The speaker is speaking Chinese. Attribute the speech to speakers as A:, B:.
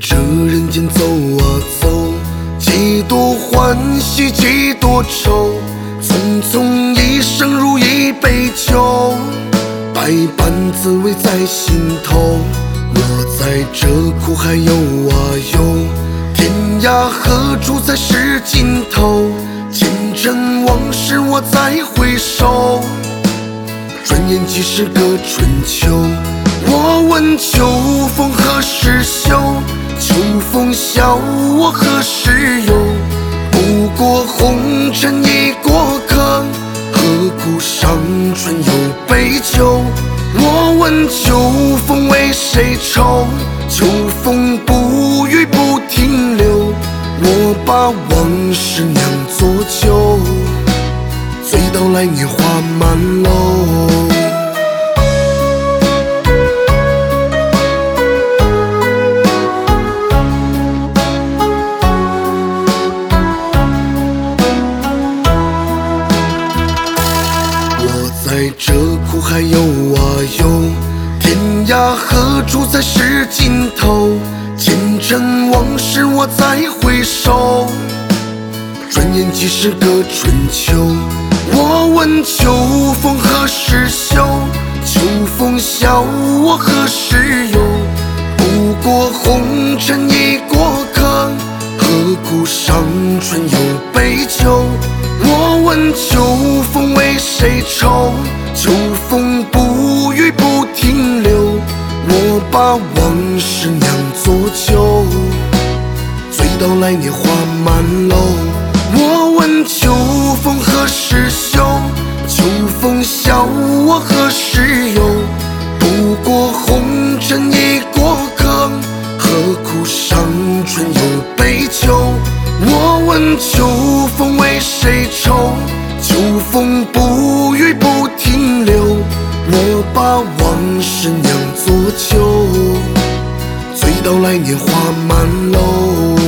A: 这人间走啊走，几多欢喜几多愁，匆匆一生如一杯酒，百般滋味在心头。我在这苦海游啊游，天涯何处在是尽头？前尘往事我再回首，转眼即是个春秋。我问秋风何时休？秋风笑我何时有？不过红尘一过客，何苦伤春又悲秋？我问秋风为谁愁？秋风不语不停留，我把往事酿作酒，醉到来年花满楼。在这苦海游啊游，天涯何处在是尽头？前尘往事我再回首，转眼即是个春秋。我问秋风何时休？秋风笑我何时有？不过红尘一过客，何苦伤春又悲秋？我问秋风为谁愁？秋风不语不停留，我把往事酿作酒，醉到来年花满楼。我问秋风何时休？秋风笑我何时有？不过红尘一过客，何苦伤春又悲秋？我问秋风为谁愁？秋风不语不停留，我把往事酿作酒，醉到来年花满楼。